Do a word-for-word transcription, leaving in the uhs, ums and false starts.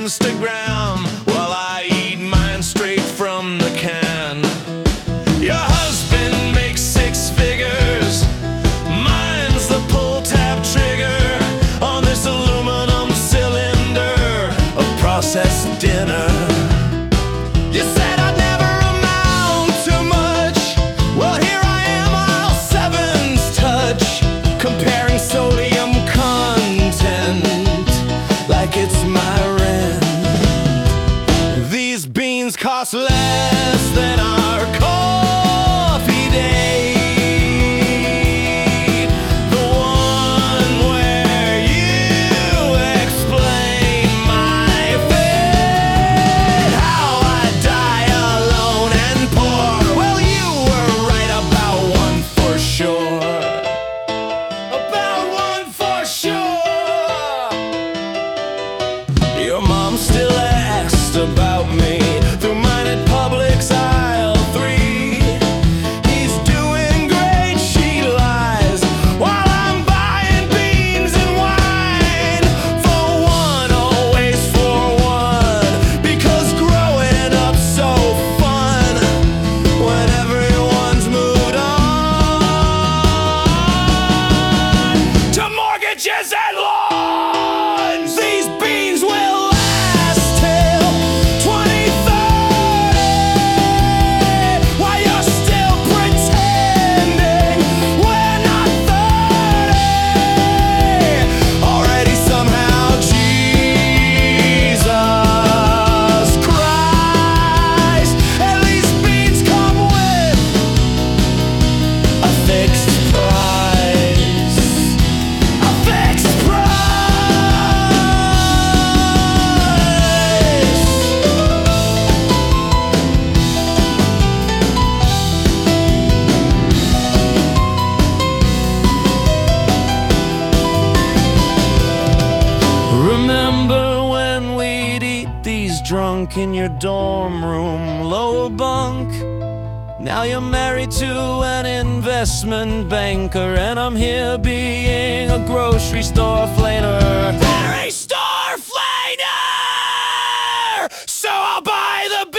Instagram while I eat mine straight from the can. Your husband makes six figures, mine's the pull tab trigger on this aluminum cylinder of processed dinner. You said I'd never amount to much. Well, here I am, aisle seven's touch, comparing sodium content like it's my rent. These beans cost less than our coffee date, the one where you explain my fate, how I die alone and poor. Well, you were right about one for sure, about one for sure. Your mom still asked about me through mine at Publix aisle three. He's doing great, she lies, while I'm buying beans and wine. For one, always for one, because growing up's so fun when everyone's moved on to mortgages and lawns. These beans will last till twenty thirty, while you're still pretending we're not thirty. Already somehow Jesus Christ, at least beans come with a fixed price, a fixed price. Remember when we'd eat these drunk in your dorm room, lower bunk? Now you're married to an investment banker, and I'm here being a grocery store flaner. Grocery store flaner! So I'll buy the